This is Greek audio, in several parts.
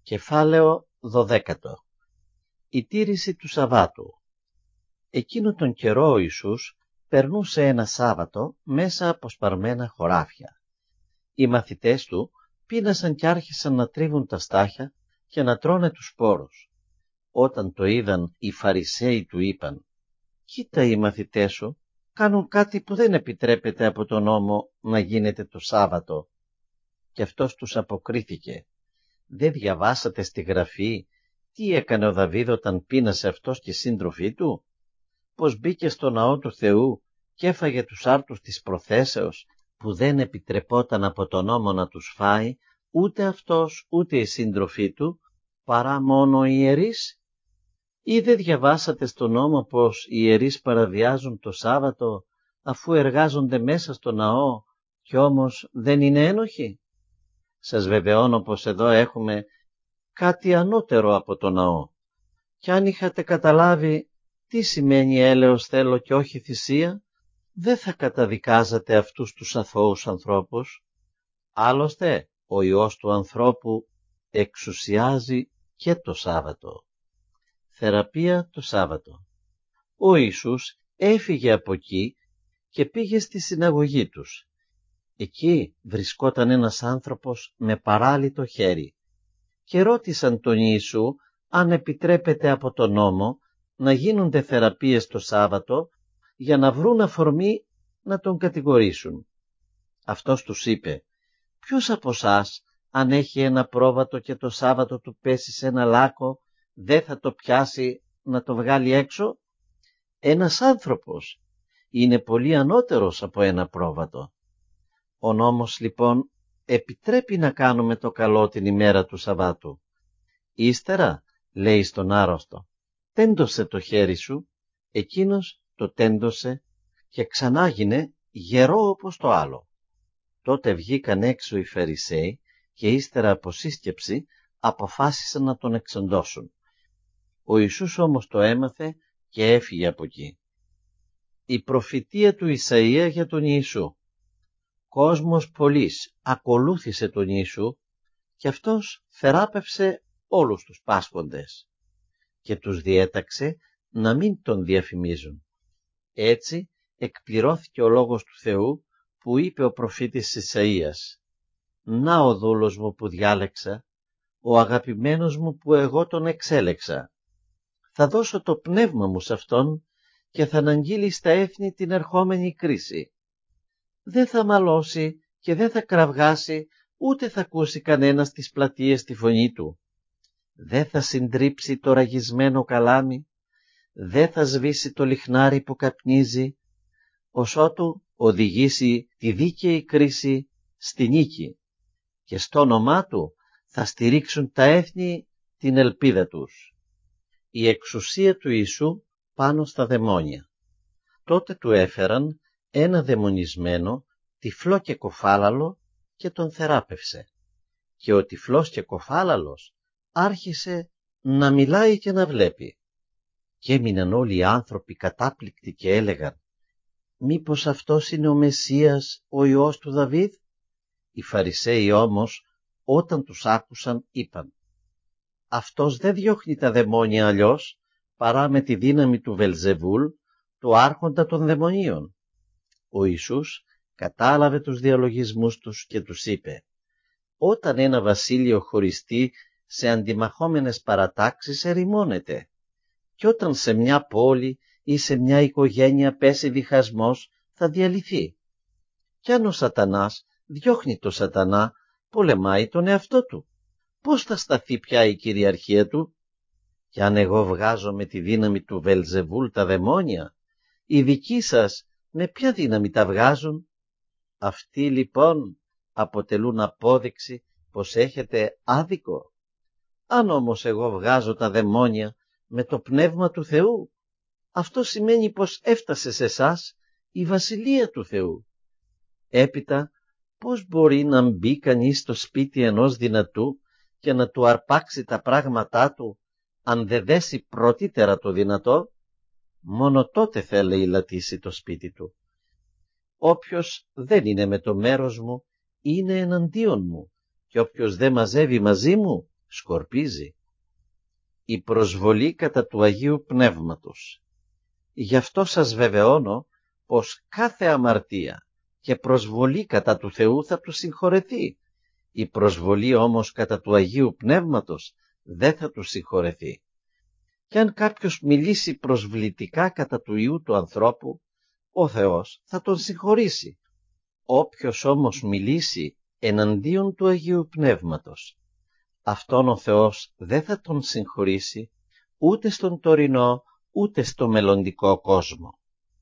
Κεφάλαιο 12. Η τήρηση του Σαββάτου. Εκείνο τον καιρό ο Ιησούς περνούσε ένα Σάββατο μέσα από σπαρμένα χωράφια. Οι μαθητές του πείνασαν και άρχισαν να τρίβουν τα στάχια και να τρώνε τους σπόρους. Όταν το είδαν, οι Φαρισαίοι του είπαν: «Κοίτα, οι μαθητές σου κάνουν κάτι που δεν επιτρέπεται από τον νόμο να γίνεται το Σάββατο». Και αυτός τους αποκρίθηκε: «Δεν διαβάσατε στη Γραφή τι έκανε ο Δαβίδ όταν πείνασε αυτός και οι σύντροφοί του? Πως μπήκε στο ναό του Θεού και έφαγε τους άρτους της προθέσεως που δεν επιτρεπόταν από τον νόμο να τους φάει ούτε αυτός ούτε οι σύντροφοί του, παρά μόνο οι ιερείς? Ή δεν διαβάσατε στον νόμο πως οι ιερείς παραβιάζουν το Σάββατο αφού εργάζονται μέσα στο ναό κι όμως δεν είναι ένοχοι? Σας βεβαιώνω πως εδώ έχουμε κάτι ανώτερο από το ναό. Κι αν είχατε καταλάβει τι σημαίνει έλεος θέλω και όχι θυσία, δεν θα καταδικάζατε αυτούς τους αθώους ανθρώπους. Άλλωστε, ο Υιός του ανθρώπου εξουσιάζει και το Σάββατο». Θεραπεία το Σάββατο. Ο Ιησούς έφυγε από εκεί και πήγε στη συναγωγή τους. Εκεί βρισκόταν ένας άνθρωπος με παράλυτο χέρι και ρώτησαν τον Ιησού αν επιτρέπεται από τον νόμο να γίνονται θεραπείες το Σάββατο για να βρουν αφορμή να τον κατηγορήσουν. Αυτός τους είπε: «Ποιος από εσάς αν έχει ένα πρόβατο και το Σάββατο του πέσει σε ένα λάκκο, δεν θα το πιάσει να το βγάλει έξω? Ένας άνθρωπος είναι πολύ ανώτερος από ένα πρόβατο. Ο νόμος λοιπόν επιτρέπει να κάνουμε το καλό την ημέρα του Σαββάτου. Ύστερα λέει στον άρρωστο: «Τέντωσε το χέρι σου». Εκείνος το τέντωσε και ξανά γίνε γερό όπως το άλλο. Τότε βγήκαν έξω οι Φαρισαίοι και ύστερα από σύσκεψη αποφάσισαν να τον εξοντώσουν. Ο Ιησούς όμως το έμαθε και έφυγε από εκεί. Η προφητεία του Ισαΐα για τον Ιησού. Κόσμος πολλής ακολούθησε τον Ιησού και αυτός θεράπευσε όλους τους πάσχοντες και τους διέταξε να μην τον διαφημίζουν. Έτσι εκπληρώθηκε ο λόγος του Θεού που είπε ο προφήτης Ισαΐας: «Να ο δούλος μου που διάλεξα, ο αγαπημένος μου που εγώ τον εξέλεξα. Θα δώσω το πνεύμα μου σε αυτόν και θα αναγγείλει στα έθνη την ερχόμενη κρίση. Δεν θα μαλώσει και δεν θα κραυγάσει, ούτε θα ακούσει κανένας στις πλατείες τη φωνή του. Δεν θα συντρίψει το ραγισμένο καλάμι, δεν θα σβήσει το λιχνάρι που καπνίζει, ωσότου οδηγήσει τη δίκαιη κρίση στη νίκη, και στο όνομά του θα στηρίξουν τα έθνη την ελπίδα τους». Η εξουσία του Ιησού πάνω στα δαιμόνια. Τότε του έφεραν ένα δαιμονισμένο, τυφλό και κοφάλαλο και τον θεράπευσε. Και ο τυφλός και κοφάλαλος άρχισε να μιλάει και να βλέπει. Και έμειναν όλοι οι άνθρωποι κατάπληκτοι και έλεγαν: «Μήπως αυτός είναι ο Μεσσίας, ο Υιός του Δαβίδ?» Οι Φαρισαίοι όμως όταν τους άκουσαν είπαν: «Αυτός δεν διώχνει τα δαιμόνια αλλιώς παρά με τη δύναμη του Βελζεβούλ, του άρχοντα των δαιμονίων». Ο Ιησούς κατάλαβε τους διαλογισμούς τους και τους είπε: «Όταν ένα βασίλειο χωριστεί σε αντιμαχόμενες παρατάξεις ερημώνεται, και όταν σε μια πόλη ή σε μια οικογένεια πέσει διχασμός θα διαλυθεί. Κι αν ο Σατανάς διώχνει το Σατανά, πολεμάει τον εαυτό του. Πώς θα σταθεί πια η κυριαρχία του? Κι αν εγώ βγάζω με τη δύναμη του Βελζεβούλ τα δαιμόνια, οι δικοί σας με ποια δύναμη τα βγάζουν? Αυτοί λοιπόν αποτελούν απόδειξη πως έχετε άδικο. Αν όμως εγώ βγάζω τα δαιμόνια με το πνεύμα του Θεού, αυτό σημαίνει πως έφτασε σε εσάς η βασιλεία του Θεού. Έπειτα, πώς μπορεί να μπει κανείς στο σπίτι ενός δυνατού και να του αρπάξει τα πράγματά του, αν δεν δέσει πρωτήτερα το δυνατό? Μόνο τότε θα ελεηλατήσει το σπίτι του. Όποιος δεν είναι με το μέρος μου είναι εναντίον μου, και όποιος δεν μαζεύει μαζί μου σκορπίζει. Η προσβολή κατά του Αγίου Πνεύματος. Γι' αυτό σας βεβαιώνω πως κάθε αμαρτία και προσβολή κατά του Θεού θα του συγχωρεθεί. Η προσβολή όμως κατά του Αγίου Πνεύματος δεν θα του συγχωρεθεί. Κι αν κάποιος μιλήσει προσβλητικά κατά του Υιού του ανθρώπου, ο Θεός θα τον συγχωρήσει. Όποιος όμως μιλήσει εναντίον του Αγίου Πνεύματος, αυτόν ο Θεός δεν θα τον συγχωρήσει ούτε στον τωρινό ούτε στο μελλοντικό κόσμο.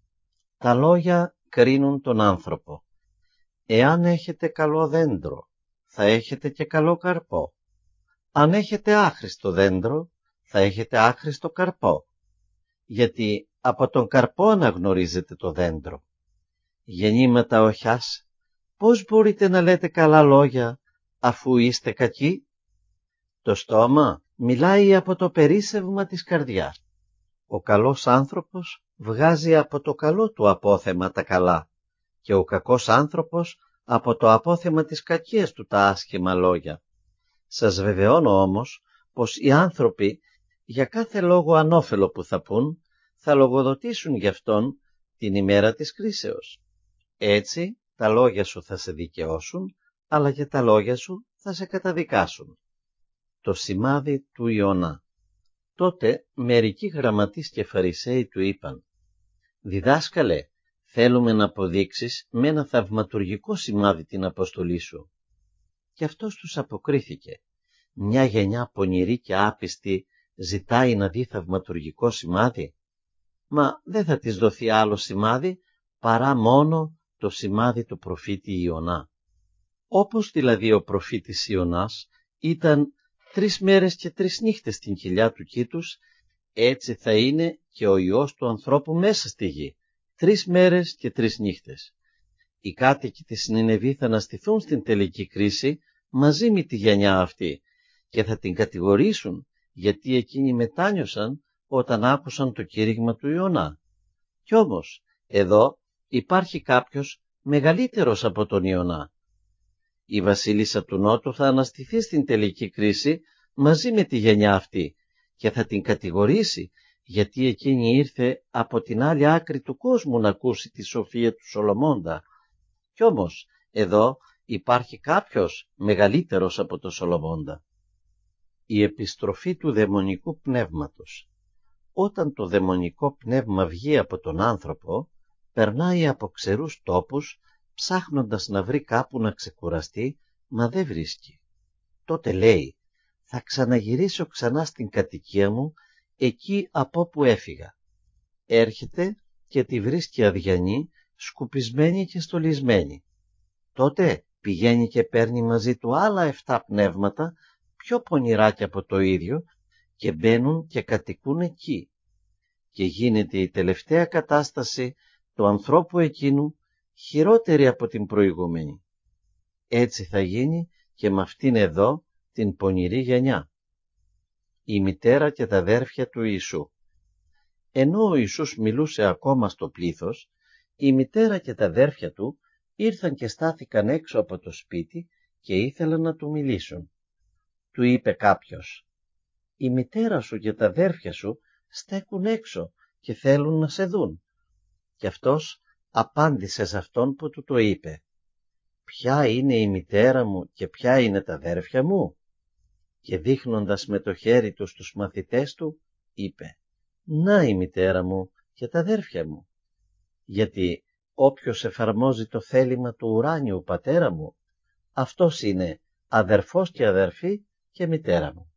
Τα λόγια κρίνουν τον άνθρωπο. Εάν έχετε καλό δέντρο, θα έχετε και καλό καρπό. Αν έχετε άχρηστο δέντρο, θα έχετε άχρηστο καρπό. Γιατί από τον καρπό αναγνωρίζετε το δέντρο. Γεννήματα οχιάς, πώς μπορείτε να λέτε καλά λόγια αφού είστε κακοί? Το στόμα μιλάει από το περίσσευμα της καρδιάς. Ο καλός άνθρωπος βγάζει από το καλό του απόθεμα τα καλά και ο κακός άνθρωπος από το απόθεμα της κακίας του τα άσχημα λόγια. Σας βεβαιώνω όμως πως οι άνθρωποι για κάθε λόγο ανώφελο που θα πούν θα λογοδοτήσουν γι' αυτόν την ημέρα της κρίσεως. Έτσι τα λόγια σου θα σε δικαιώσουν, αλλά και τα λόγια σου θα σε καταδικάσουν. Το σημάδι του Ιωνά. Τότε μερικοί γραμματείς και φαρισαίοι του είπαν: «Διδάσκαλε, θέλουμε να αποδείξεις με ένα θαυματουργικό σημάδι την αποστολή σου». Και αυτός τους αποκρίθηκε: «Μια γενιά πονηρή και άπιστη ζητάει να δει θαυματουργικό σημάδι? Μα δεν θα της δοθεί άλλο σημάδι παρά μόνο το σημάδι του προφήτη Ιωνά». Όπως δηλαδή ο προφήτης Ιωνάς ήταν 3 μέρες και 3 νύχτες στην κοιλιά του κήτους, έτσι θα είναι και ο Υιός του ανθρώπου μέσα στη γη, 3 μέρες και 3 νύχτες. Οι κάτοικοι της Νινεβή θα αναστηθούν στην τελική κρίση μαζί με τη γενιά αυτή και θα την κατηγορήσουν γιατί εκείνοι μετάνιωσαν όταν άκουσαν το κήρυγμα του Ιωνά. Κι όμως εδώ υπάρχει κάποιος μεγαλύτερος από τον Ιωνά. Η βασίλισσα του Νότου θα αναστηθεί στην τελική κρίση μαζί με τη γενιά αυτή και θα την κατηγορήσει γιατί εκείνη ήρθε από την άλλη άκρη του κόσμου να ακούσει τη σοφία του Σολομώντα. Κι όμως εδώ υπάρχει κάποιος μεγαλύτερος από το Σολομώντα. Η επιστροφή του δαιμονικού πνεύματος. Όταν το δαιμονικό πνεύμα βγει από τον άνθρωπο, περνάει από ξερούς τόπους ψάχνοντας να βρει κάπου να ξεκουραστεί, μα δεν βρίσκει. Τότε λέει: «Θα ξαναγυρίσω ξανά στην κατοικία μου, εκεί από όπου έφυγα». Έρχεται και τη βρίσκει αδιανή, σκουπισμένη και στολισμένη. Τότε πηγαίνει και παίρνει μαζί του άλλα 7 πνεύματα, πιο πονηρά και από το ίδιο, και μπαίνουν και κατοικούν εκεί. Και γίνεται η τελευταία κατάσταση του ανθρώπου εκείνου χειρότερη από την προηγούμενη. Έτσι θα γίνει και με αυτήν εδώ την πονηρή γενιά. Η μητέρα και τα αδέρφια του Ιησού. Ενώ ο Ιησούς μιλούσε ακόμα στο πλήθος, η μητέρα και τα αδέρφια του ήρθαν και στάθηκαν έξω από το σπίτι και ήθελαν να του μιλήσουν. Του είπε κάποιος: «Η μητέρα σου και τα αδέρφια σου στέκουν έξω και θέλουν να σε δουν». Και αυτός απάντησε σε αυτόν που του το είπε: «Ποια είναι η μητέρα μου και ποια είναι τα αδέρφια μου?» Και δείχνοντας με το χέρι του στους μαθητές του, είπε: «Να η μητέρα μου και τα αδέρφια μου. Γιατί όποιος εφαρμόζει το θέλημα του ουράνιου πατέρα μου, αυτός είναι αδερφός και αδερφή και μητέρα μου».